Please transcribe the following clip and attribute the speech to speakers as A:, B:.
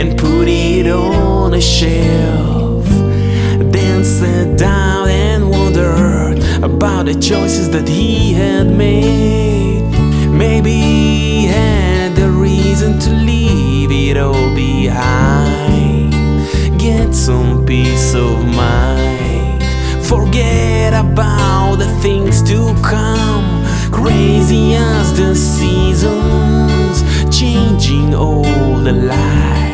A: and put it on a shelf. Then sat down and wondered about the choices that he had made. Maybe he had the reason to leave it all behind, get some peace of mind, forget about the things to come, crazy as the seasons, changing all the life.